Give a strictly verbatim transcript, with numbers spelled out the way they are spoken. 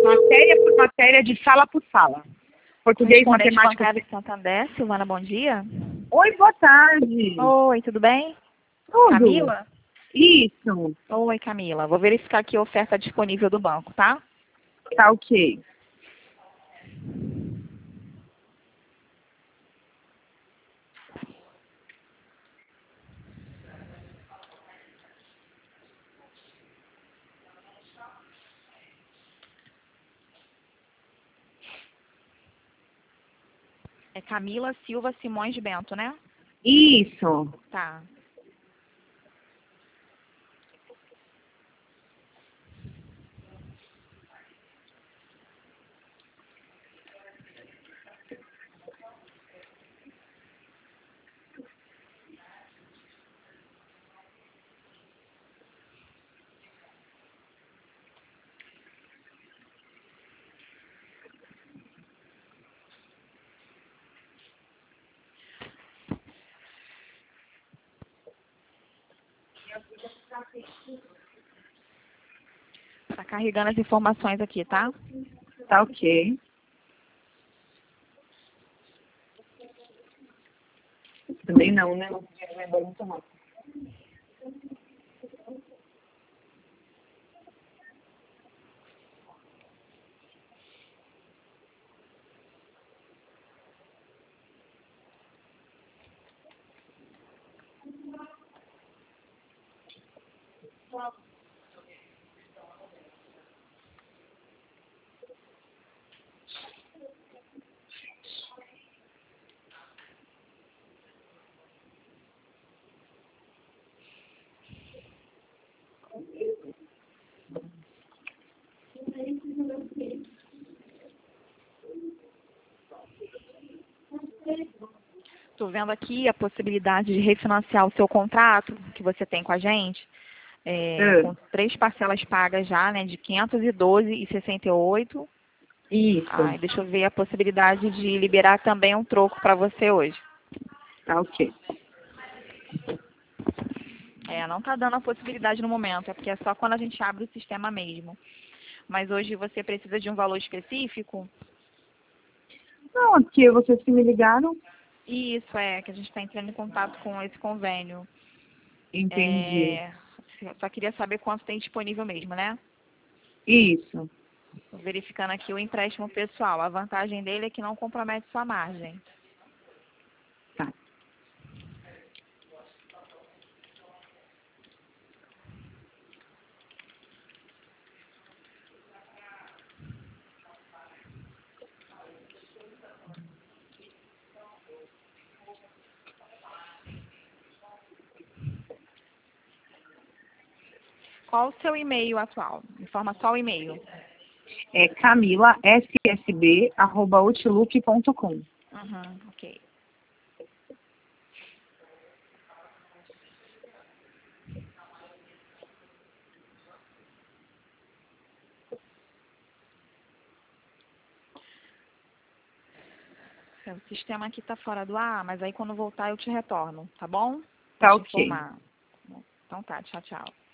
Matéria por matéria, de sala por sala. Português, Correspondente matemática... bancário de Santander, Silvana, bom dia. Oi, boa tarde. Oi, tudo bem? Tudo. Camila? Isso. Oi, Camila. Vou verificar aqui a oferta disponível do banco, tá? Tá ok. É Camila Silva Simões de Bento, né? Isso. Tá. Tá carregando as informações aqui, tá? Tá ok. Também não, né? Tô vendo aqui a possibilidade de refinanciar o seu contrato que você tem com a gente, é, É. com três parcelas pagas já, né, de quinhentos e doze reais e sessenta e oito centavos. Isso. Ah, deixa eu ver a possibilidade de liberar também um troco para você hoje. Tá ok. É, não tá dando a possibilidade no momento, é porque é só quando a gente abre o sistema mesmo. Mas hoje você precisa de um valor específico? Não, é porque vocês que me ligaram. Isso, é, que a gente está entrando em contato com esse convênio. Entendi. É, só queria saber quanto tem disponível mesmo, né? Isso. Tô verificando aqui o empréstimo pessoal. A vantagem dele é que não compromete sua margem. Tá. Qual o seu e-mail atual? Informa só o e-mail. É camila s s b arroba outlook ponto com. Uhum, ok. O sistema aqui está fora do ar, mas aí quando voltar eu te retorno, tá bom? Pra Tá te ok. informar. Então tá, tchau, tchau.